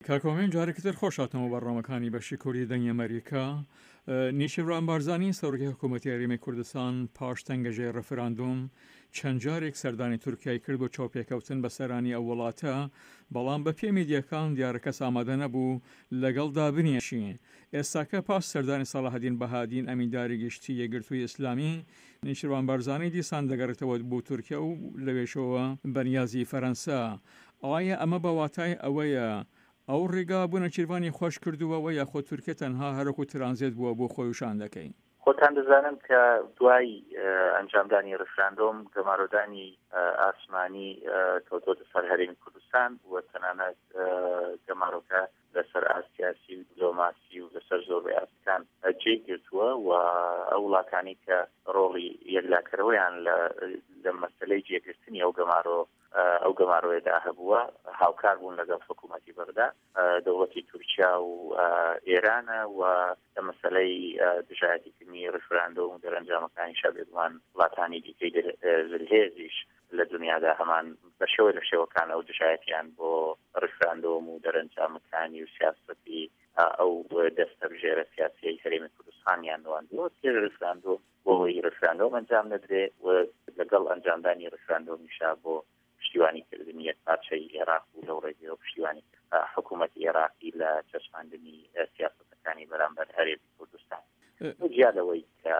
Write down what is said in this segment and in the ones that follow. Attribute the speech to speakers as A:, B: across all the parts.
A: کاکۆمێن جارێکتر خۆشاتەوە بەڕۆمەکانی بەشی کوردی دەنگی ئەمریکا. نیشیروان بارزانی سەرۆکی حکوومەتی هەرێمی کوردستان پاش تەنگەژەی ڕەفراندوم چەند جارێک سەردانی تورکیای کرد بۆ چاوپێکەوتن بە سەرانی ئەو وڵاتە، بەڵام بە پێی میدیەکان دیارەکەس ئامادە نەبوو لەگەڵ دابنیەشی. ئێستاکە پاش سەردانی ساڵاحەدین بەهادین ئەمینداری گشتی یەکگرتووی ئیسلامی، نیشیروان بارزانی دیسان دەگەڕێتەوە بۆ تورکیا و لەوێشەوە بەنیازی فەرەنسا. ئایا ئەمە بەواتای ئەوەیە ئەو ڕێگا بوونە چیروانی خۆش کردووەوە یاخۆ تورکیا تەنها هەرەکو ترانزیت بووە بۆ خۆی وشان دەکەین؟
B: خۆتان دەزانن کە دوای ئەنجامدانی ڕفراندۆم گەمارۆدانی ئاسمانی کەوتۆتە سەر هەرێمی کوردستان و تەنانەت گەمارۆکە لەسەر ئاسیاسی و دیپلۆماسی و لەسەر زۆربەی ئاسیەکان جێ گرتووە و ئەو وڵاتانی کە ڕۆڵی یەکلاکەرەوەیان لە مەسەلەی جێگرتنی ئەو گەمارۆیەدا هەبووە هاوکار بوون لەگەڵ حکوومەتی بەغدا، دەوڵەتی تورکیا و ئێرانە و لە مەسەلەی دژایەتیکردنی ڕفراندۆم و دەرەنجامەکانی شەبێتوان وڵاتانی دیکەی هێزیش لە دنیادا هەمان بە شێوە لە شێوەکان ئەو دژایەتیان بۆ ڕفراندۆم و دەرەنجامەکانی و سیاسەتی ئەو دەستەبژێرە سیاسیی هەرێمی کوردستانیان نواندووە پێش ڕفراندۆم بۆی ڕفراندۆم ئەنجام نەدرێ و لەگەڵ ئەنجامدانی ڕفراندۆمیشا بۆ پشتیوانیکردنی یەک پارچەی عێراق و لەو ڕێگەیەوە پشتیوانی حکوومەتی عێراقی لە چەسپاندنی سیاسەتەکانی بەرامبەر هەرێمی کوردستان. جیا لەوەی کە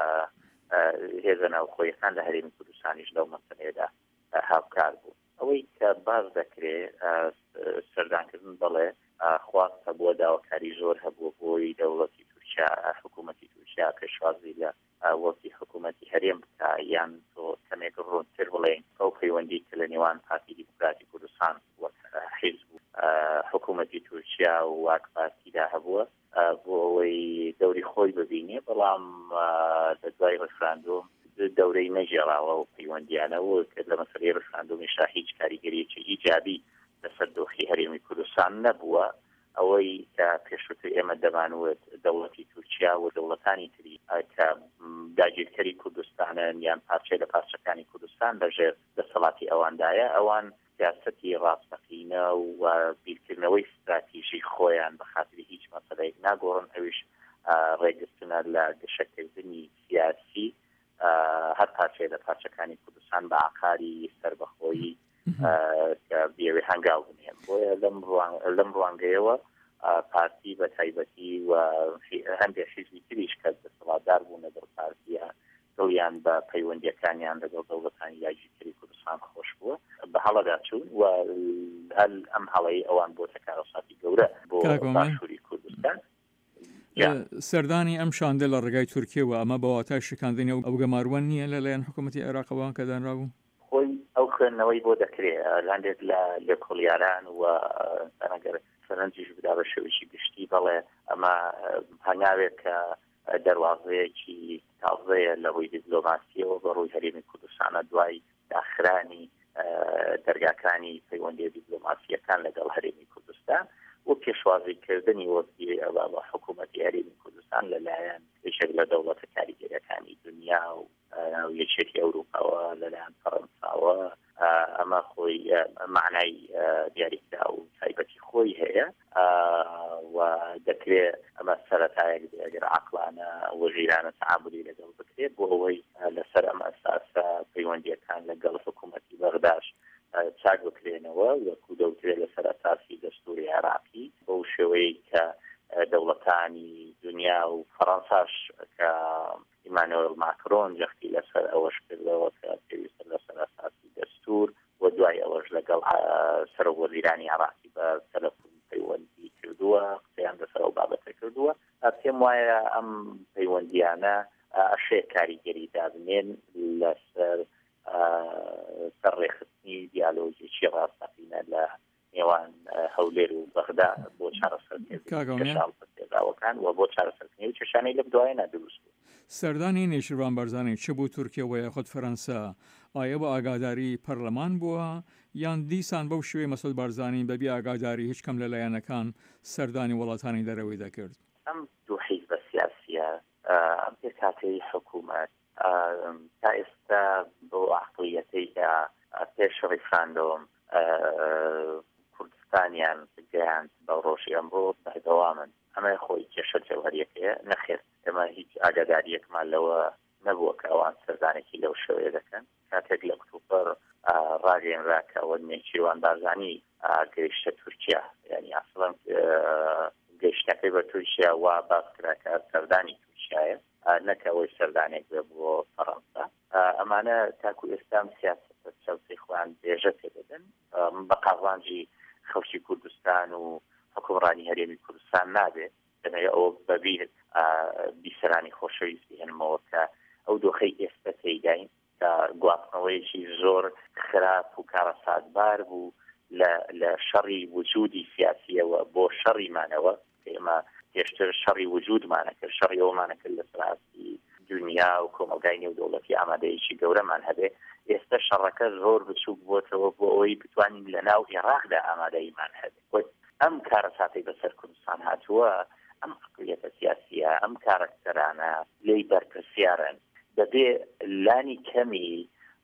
B: هێزە ناوخۆیەکان لە هەرێمی کوردستانیش لەو مەسەلەیەدا هاوکار بوو. ئەوەی کە باز دەکرێت سەردانکردن بڵێ خواستە بۆ داواکاری زۆر هەبوو بۆی دەوڵەتی تورکیا حکوومەتی تورکیا پێشوازی لە وەکی حکوومەتی هەرێم بکە یان تۆ کەمێک ڕوونتر بڵێن ئەو پەیوەندی کە لە نێوان پارتی دیموکراتی کوردستان وەک حیزب و حکوومەتی تورکیا و واک پارتیدا هەبووە بۆ ئەوەی دەوری خۆی ببینێ، بەڵام لە دوای ڕفراندۆم دەورەی نەژێڕاوە و پەیوەندیانەوە کە لە مەسەلەی ڕفراندۆمیشا هیچ کاریگەریەکی ئیجابی لەسەر دۆخی هەرێمی کوردستان نەبووە. ئەوەی کە پێشووتر ئێمە دەمانوێت دەوڵەتی تورکیا و دەوڵەتانی تری کە داگیرکەری کوردستانن یان پارچەی لە پارچەکانی کوردستان بەژێر دەسەڵاتی ئەواندایە، ئەوان سیاسەتی ڕاستەقینە و بیرکردنەوەی استراتیژی خۆیان بە خاتری هیچ مەسەلەیەک ناگۆڕن، ئەویش ڕێگرتنە لە گەشەکردنی سیاسی هەر پارچەی لە پارچەکانی کوردستان بە عقاری سەربەخۆیی کە بێوێ هەنگاو بنێن. بۆیە لەم ڕوانگەیەوە پارتی بە تایبەتی و هەندێک حیزبی تریش کە دەسەڵاتدار بوون لەگەڵ پارتیە دڵیان بە پەیوەندیەکانیان لەگەڵ دەوڵەتانی یاگیرکەری کوردستان خۆش بووە بە هەڵەدا چوون و هەل ئەم هەڵەی ئەوان بۆ تەکارەساتی گەورە بۆ باشووری کوردستان.
A: سەردانی ئەم شاندە لە ڕێگای تورکیەوە ئەمە بەواتای شکاندنی ئەو گەماروان نییە لەلایەن حکوومەتی عێراقەوە کە دانراوە؟
B: خۆی ئەو خوێندنەوەی بۆ دەکرێت لاندێک لە کۆڵیاران و ئەگەر سەرنجیش بدا بە شێوەیەکی گشتی بەڵێ ئەمە هەنگاوێک کە دەواازەیەکی تازەیە لە ڕووی دیپلۆماسیەوە بە ڕووی هەرێمی کوردستانە دوای داخرانی دەرگاکانی پەیوەندی دیپلۆماسیەکان لەگەڵ هەرێمی کوردستان و پێشوازیکردنی وەکی بە حکوومەتی هەرێمی کوردستان لەلایەن یەکێک لە دەوڵەتە کاریگەریەکانی دنیا و یەکێتی ئەوروپاوە لەلایەن فەڕەنساوە ئەمە خۆی معنای دیاریکرا و تایبەتی خۆی هەیە و دەکرێت ئەمە سەرەتایەک ئەگەر عەقلانە وەژیرانە تەعاملی لەگەڵ بکرێت بۆ ئەوەی لەسەر ئەم ئەساسە پەیوەندیەکان لەگەڵ حکوومەتی بەغداش چاک بکرێنەوە وەکو دەوترێت لەسەر ئەساسی دەستوری عێراقی بەو شێوەیە کە دەوڵەتانی دنیا و فەڕەنساش کە ئیمانوئێل ماکرۆن جەختی لەسەر ئەوەش کردەوە کە پێویستە لەسەر ئەساسی دەستور و دوای ئەوەش لەگەڵ سەرۆکوەزیرانی عێراقی بە تەلەفۆن پەیوەندی کردووە، قسەیان لەسەر ئەو بابەتە کردووە. پێم وایە ئەم پەیوەندیانە ئەشەیە کاریگەری دابنێن لەسەر سەرڕێخستنی دیالۆجێکی ڕاستەقینە لە نێوان هەولێر و بەغدا بۆ چارەسەرکردنەوەکان و بۆ چارەسەرکردنی و کێشانەی لە دوایەنە دروست بوو.
A: سەردانی نیشیروان بارزانی چ بوو تورکیەوە یاخود فەرەنسا ئایا بە ئاگاداری پەرلەمان بووە یان دیسان بەو شێوەی مەسعود بارزانی بەبێ ئاگاداری هیچ کەم لەلایەنەکان سەردانی وڵاتانی دەرەوەی دەکرد؟
B: ئەم دوو حیزبە سیاسیە ئەم پێکهاتەی حکوومەت تا ئێستا بۆ عەقڵیەتەیدا پێش ڕیفراندۆم کوردستانیان گەیاند بە ڕۆژی ئەمڕۆ بەردەوامن ئەمە خۆی کێشە جەوهریەکەیە نەخێر ئێمە هیچ ئاگاداریەکمان لەوە نەبووە کە ئەوان سەردانێکی لەو شێوەیە دەکەن کاتێک لە ئۆکتۆبەر ڕاگەیەنرا کە ئەوە نێچیروان بارزانی گەیشتە تورکیا یعنی ئەسڵەن گەیشتەکەی بە تورکیا وا باس کرا کە سەردانی تورکیایە نەکەوەی سەردانێک بێ بۆ فەڕەنسا ئەمانە تاکو ئێستام سیاسەتە چەوسەی خۆیان بێژە پێدەدەن بە قاوانجی خەڵکی کوردستان و حکومڕانی هەرێمی کوردستان نابێت دەمەوێت ئەوە بەبیر بیسەرانی خۆشەویستی هێنمەوە کە ئەو دۆخەی ئێستا تێیداین کە گواستنەوەیەکی زۆر خراپ و کارەساتبار بوو لە شەڕی وجودی سیاسیەوە بۆ شەڕیمانەوە ئێمە پێشتر شەڕی وجودمانە کرد شەڕی ئەومانە کرد لە سەراستی دنیا و کۆمەلگای نێودەوڵەتی ئامادەیەکی گەورەمان هەبێ ئێستا شەڕەکە زۆر بچووک بووەتەوە بۆ ئەوەی بتوانین لە ناو عێراقدا ئامادەیمان هەبێ ئەم کارەساتی بەسەر کوردستان هاتووە ئەم عقلیەتە سیاسیە ئەم کارەکتەرانە لێی بەرپرسیارن دەبێ لانی کەمی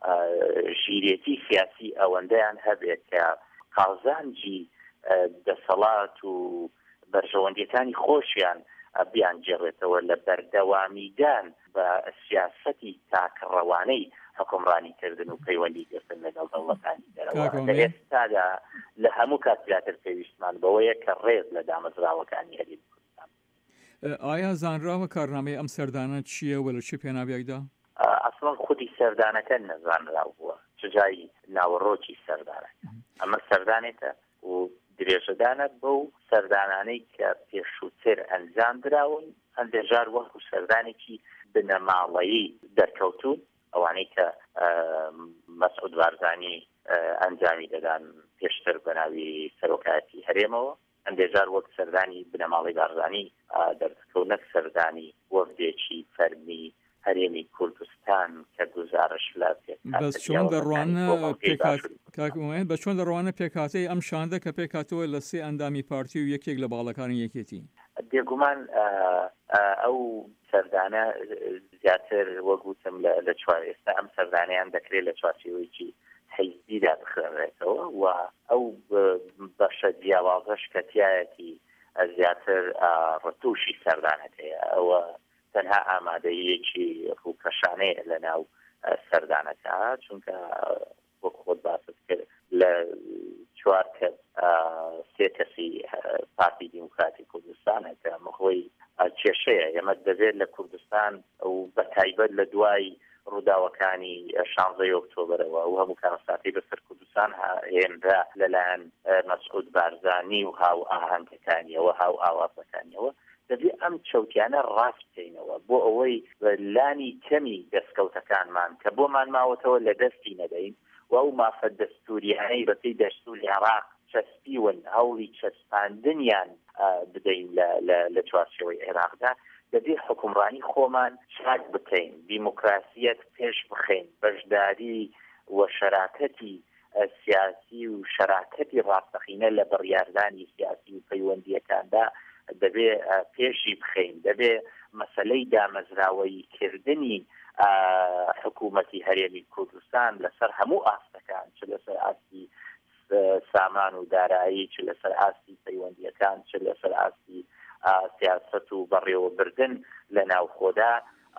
B: ژیرێتی سیاسی ئەوەندەیان هەبێت کە قازانجی دەسەڵات و بەرژەوەندیەکانی خۆشیان بیان جێڕێتەوە لە بەردەوامیدان بە سیاسەتی تاکڕەوانەی حکومڕانی کردن و پەیوەندی گرتن لەگەڵ دەوڵەتانی دەرەوە لە ئێستادا لە هەموو کاتیاتر پێویستمان بەوەیە کە ڕێز لە دامەزراوەکانی هەرێمی کوردستان.
A: ئایا زانراوە کارنامەی ئەم سەردانە چییە و لە چی پێناویەکدا؟
B: ئەسڵەن خودی سەردانەکە نەزانراو بووە چ جایی ناوەڕۆکی سەردانە ئەمە سەردانێتە و درێژەدانە بەو سەردانانەی کە پێشووتر ئەنجام دراون هەندێژار وەکو سەردانێکی بنەماڵەیی دەرکەوتون ئەوانەی کە مەسعود بارزانی ئەنجامی دەدان پێشتر بە ناوی سەرۆکایەتی هەرێمەوە هەندێژار وەک سەردانی بنەماڵی بارزانی دەرکەوت سەردانی وەفدێکی فەرمی هەرێمی کوردستان کە گزارش لە
A: بە چۆن دەڕوانە پێکاتەی ئەم شاندە کە پێکاتەوە لە سێ ئەندامی پارتی و یەکێک لە باڵەکانی یەکێتی
B: بێگومان ئەو سەردانە زیاتر وەگوتم لە چوار ئێستا ئەم سەردانیان دەکرێت لە چوارچێوەیەکی حیزبیدا بخێنرێتەوە و ئەو بەشە جیاوازەش کە تایەتی زیاتر ڕتوشی سەردانەکەیە ئەوە تەنها ئامادەیەکی ڕووکەشانەیە لە ناو سەردانەکە چونکە وەک خۆت باست کرد لە چوار کەس سێ کەسی پارتی دیموکراتی کوردستانە کە مەخۆی کێشەیە ئێمە دەبێت لە کوردستان و بە تایبەت لە دوای ڕووداوەکانی 16 ئۆکتۆبرەوە و هەموو کارەساتی بەسەر کوردستان هێنرا لەلایەن مەسعود بارزانی و هاو ئاهەنگەکانیەوە هاو ئاوازەکانیەوە دەبێت ئەم چەوتیانە ڕاست بکەینەوە بۆ ئەوەی لانی کەمی دەستکەوتەکانمان کە بۆمان ماوەتەوە لە دەستی نەدەین و ئەو مافە دەستوریانەی بەپێی دەستوری عێراق چەسپیون هەوڵی چەسپاندنیان بدەین لە چوارچێوەی عێراقدا دەبێت حکومڕانی خۆمان چاک بکەین دیموکراسیەت پێش بخەین بەشداری و شەراکەتی سیاسی و شەراکەتی ڕاستەقینە لە بڕیاردانی سیاسی و پەیوەندیەکاندا دەبێ پێشی بخەین دەبێ مەسەلەی دامەزراوەی کردنی حکوومەتی هەرێمی کوردستان لەسەر هەموو ئاستەکان چ لەسەر ئاستی سامان و دارایی چ لەسەر ئاستی پەیوەندیەکان چ لەسەر ئاستی سیاست و بەڕێوەبردن لە ناوخۆدا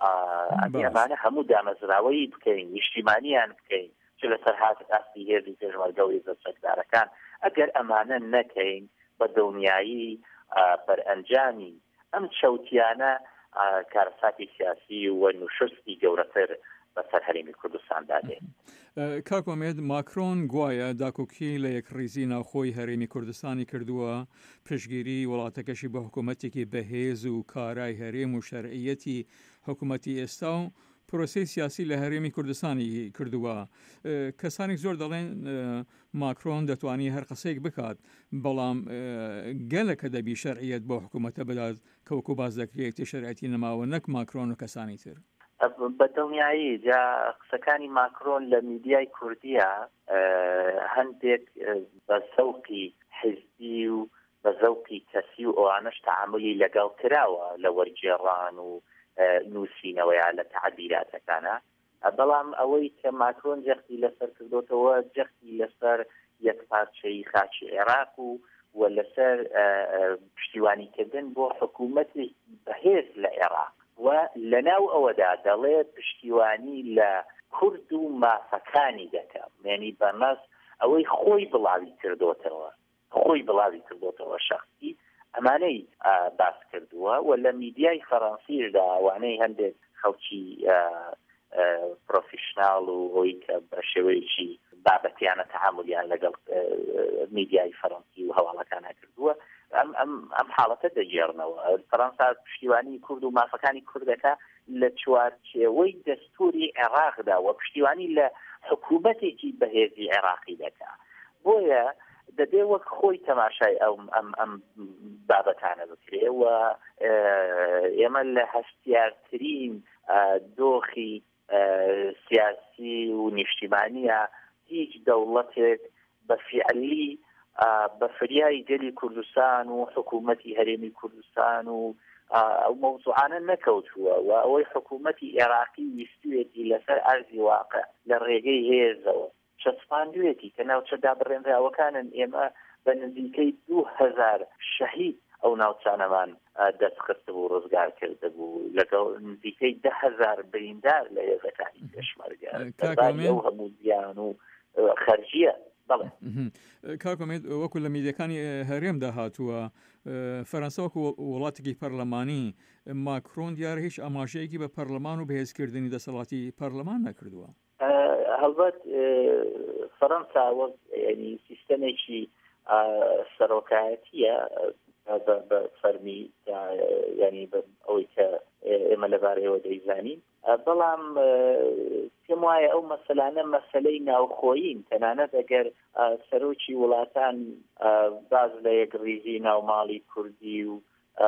B: ئەمانە هەموو دامەزراوەی بکەین نیشتیمانیان بکەین چ لەسەر ئاستی هێزی پێشمەرگە و هێزە چەکدارەکان ئەگەر ئەمانە نەکەین بە دڵنیایی بەرئەنجامی ئەم چەوتیانە کارەساتی سیاسی و نوشستی گەورەتر بەسەر هەرێمی کوردستان دادێت.
A: کاک ئومێد ماکرۆن گوایە داکۆکی لە یەکڕیزی ناوخۆی هەرێمی کوردستانی کردووە پشگیری وڵاتەکەشی بە حکوومەتێکی بەهێز و کارای هەرێم و شەرعیەتی حکوومەتی ئێستا و پرۆسی سیاسی لە هەرێمی کوردستانی کردووە کەسانی زۆر دەڵێن ماکرۆن دەتوانی هەر قسەیەک بکات بەڵام گەلەکە دەبی شەرعیەت بۆ حکوومەتە بدات کەوەکو باز دەکرێت شەرعەتی نەماوە نەک ماکرۆن و کەسانی تر
B: بەدڵنیایی جا قسەکانی ماکرۆن لە میدیای کوردیە هەندێک بە زەوقی حیزبی و بە زەوقی کەسی و ئەوانەش تەعاملی لەگەڵ کراوە لە وەرگێڕان و نووسینەوەیە لە تعبیراتەکانە بەڵام ئەوەی کە ماکرۆن جەختی لەسەر کردوتەوە جەختی لەسەر یەک پارچەی خاچی عێراق و لەسەر پشتیوانیکردن بۆ حکوومەتی بەهێز لە عێراق و لەناو ئەوەدا دەڵێ پشتیوانی لە کورد و مافەکانی دەکەم یعنی بەمەس ئەوەی خۆی بڵاوی کردوتەوە شخصی ئەمانەی باس کردووە و لە میدیای فەڕەنسیشدا ئەوانەی هەندێک خەڵکی پرۆفیشناڵ و ئەوی کە بە شێوەیەکی بابەتیانە تەعاملیان لەگەڵ میدیای فەڕەنسی و هەواڵەکانە کردووە ئەم حاڵەتە دەگێڕنەوە فەڕەنسا پشتیوانی کورد و مافەکانی کوردەکە لە چوارچێوەی دەستوری عێراقدا و پشتیوانی لە حکوومەتێکی بەهێزی عێراقی دەکا بۆیە دەبێ وەک خۆی تەماشای ئەم بابەتانە بکرێ و ئێمە لە هەستیارترین دۆخی سیاسی و نیشتیمانیە هیچ دەوڵەتێک بە فیعلی بە فریای گەلی کوردستان و حکوومەتی هەرێمی کوردستان و ئەو مەوزوعانە نەکەوتووە و ئەوەی حکوومەتی عێراقی ویستوێتی لەسەر ئەرزی واقع لە ڕێگەی هێزەوە چەسپاندوێتی کە ناوچەدا بڕێنراوەکانن ئێمە بە نزیکەی 2000 شەهید ئەو ناوچانەمان دەستخست بوو ڕزگار کرده بوو لەگەڵ نزیکەی 10,000 بریندار لە هێزەکانی پێشمەرگە ئەو هەموو زیان و خەرجیە.
A: کاکۆمێت وەکو لە میدیەکانی هەرێمدا هاتووە فەرەنسا وەکو وڵاتێکی پەرلەمانی ماکرۆن دیارە هیچ ئاماژەیەکی بە پەرلەمان و بەهێزکردنی دەسەڵاتی پەرلەمان نەکردووە.
B: هەڵبەت فەرەنسا وەک ینی سیستەمێکی سەرۆکایەتیە بە فەرمی ینی ئەوەی کە ئێمە لەبارەیەوە دەیزانین بەڵام پێم وایە ئەو مەسەلانە مەسەلەی ناوخۆیین تەنانەت ئەگەر سەرۆکی وڵاتان باز لە یەکڕیزی ناوماڵی کوردی و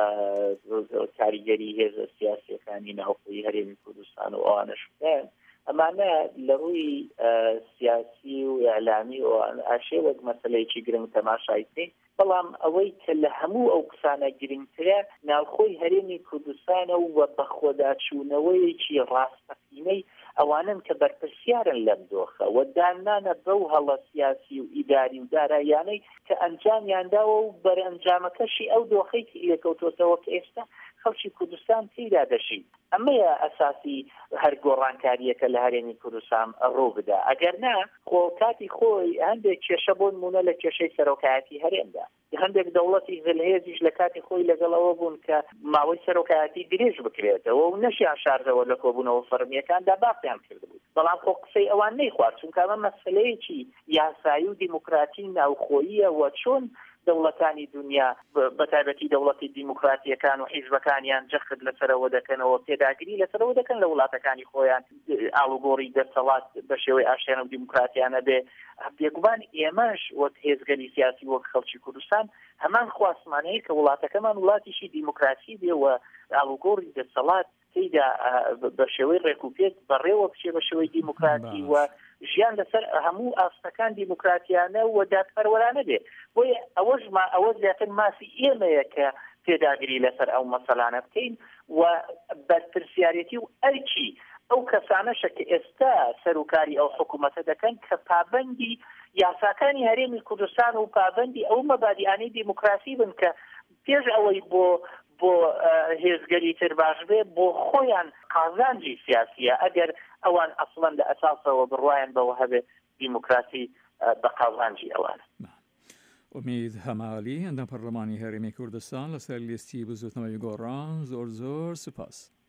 B: کاریگەری هێزە سیاسیەکانی ناوخۆیی هەرێمی کوردستان و ئەوانەش بکەن ئەمانە لە ڕووی سیاسی و ئەعلامی و ئاشێ وەک مەسەلەیەکی گرنگ تەماشایکەین بەڵام ئەوەی کە لە هەموو ئەو قسانە گرنگترە ناوخۆی هەرێمی کوردستانە و بەخۆداچوونەوەیەکی ڕاستەقینەی ئەوانن کە بەرپرسیارن لەم دۆخە و دانانە بەو هەڵە سیاسی و ئیداری و دارایانەی کە ئەنجامیانداوە و بەرئەنجامەکەشی ئەو دۆخەی لێکەوتۆتەوە کە ئێستا خەڵکی کوردستان تێدا دەشین ئەمەیە ئەساسی هەر گۆڕانکاریەکە لە هەرێمی کوردستان ڕوو بدا ئەگەر نا خۆ کاتی خۆی هەندێک کێشە بۆ نمونە لە کێشەی سەرۆکایەتی هەرێمدا هەندێک دەوڵەتی زلهێزیش لە کاتی خۆی لەگەڵەوە بوون کە ماوەی سەرۆکایەتی درێژ بکرێتەوە و نەشیان شاردەوە لە کۆبوونەوە فەرمیەکاندا باسییان کردبوو بەڵام خۆ قسەی ئەوان نەیخوارد چونکە ئەمە مەسەلەیەکی یاسایی و دیموکراتی ناوخۆییە و چۆن دەوڵەتانی دنیا بەتایبەتی دەوڵەتی دیموکراتیەکان و حیزبەکانیان جەخت لەسەرەوە دەکەنەوە پێداگیری لەسەرەوە دەکەن لە وڵاتەکانی خۆیان ئاڵوگۆڕی دەسەڵات بە شێوەی ئاشتیانە و دیموکراتیانە بێ بێگومان ئێمەش وەک هێزگەری سیاسی وەک خەڵکی کوردستان هەمان خواستمانەیە کە وڵاتەکەمان وڵاتیشی دیموکراسی بێ و ئاڵوگۆڕی دەسەڵات تێیدا بە شێوەی ڕێکوپێک بەڕێوە بچێ بە شێوەی دیموکراتی و ژیان لەسەر هەموو ئاستەکان دیموکراتیانە و دادپەروەرانە بێ بۆیە ئەوە زیاتر ماسی ئێمەیە کە پێداگیری لەسەر ئەو مەسەلانە بکەین و بەرپرسیارەتی و ئەرکی ئەو کەسانەشە کە ئێستا سەرۆکاری ئەو حکوومەتە دەکەن کە پابەندی یاساکانی هەرێمی کوردستان و پابەندی ئەو مەبادیانەی دیموکراسی بن کە پێش ئەوەی بۆ هێزگەری تر باش بێ بۆ خۆیان قازانجی سیاسیە ئەگەر ئەوان ئەسڵەن لە ئەساسەوە بڕوایان بەوە هەبێ دیموکراسی بە قازانجی ئەوانە.
A: ئومید هەمالی ئەندام پەرلەمانی هەرێمی کوردستان لەسەر لیستی بزوتنەوەی گۆڕان زۆر سوپاس.